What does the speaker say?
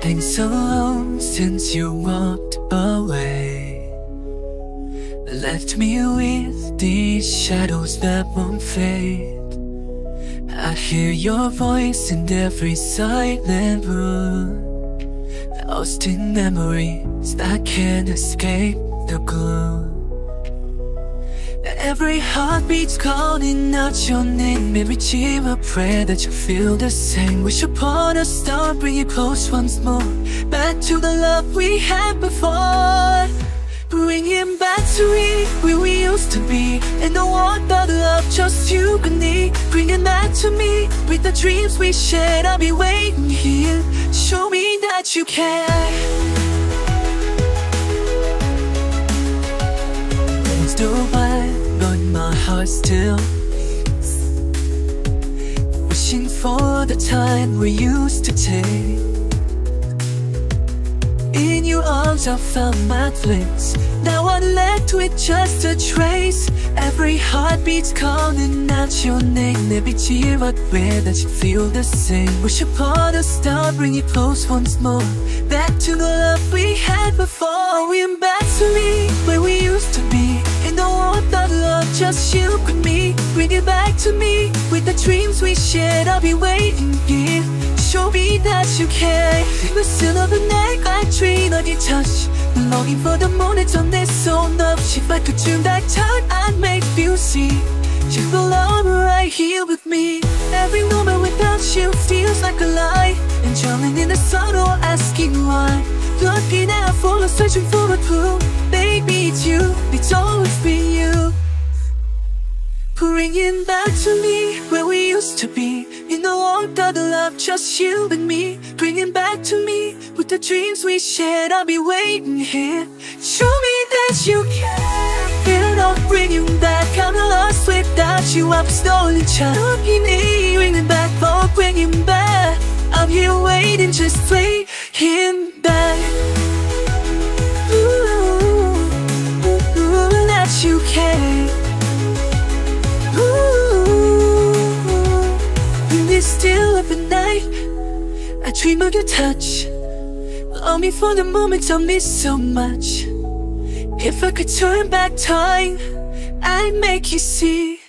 been so long since you walked away. Left me with these shadows that won't fade. I hear your voice in every silent room, lost in memories that can't escape the gloom. Every heartbeat's calling out your name. Every tear a prayer that you feel the same. Wish upon a star, bring you close once more, back to the love we had before. Bringing back to me where we used to be, and no one but love, just you and me. Bring it back to me with the dreams we shared. I'll be waiting here. Show me that you care. Still wide, but my heart still beats, wishing for the time we used to take. In your arms I found my place. Now I'm left with just a trace. Every heartbeat's calling out your name. Every tear I wear that you feel the same. Wish upon a star, bring you close once more, back to the love we had before. Bring back to me where we used to be, and no one but love, just you and me. Bring it back to me with the dreams we shared. I'll be waiting here. Show me that you care. In the still of the night I dream of your touch, longing for the moment on this so love. If I could turn back time, I'd make you see you belong right here with me. Every moment without you feels like a lie, and drowning in the sun or asking why. Looking out for us, searching for a clue. Baby, it's you, it's always been you. Bringing back to me where we used to be, in the warmth of the love, just you and me. Bringing back to me with the dreams we shared. I'll be waiting here. Show me that you care. It'll not bring you back. I'm lost without you. I'm slowly chugging in, bringing back, oh, bringing back. I'm here waiting, just waiting back. Ooh, that you care. Still up at night I dream of your touch, longing for the moments I miss so much. If I could turn back time, I'd make you see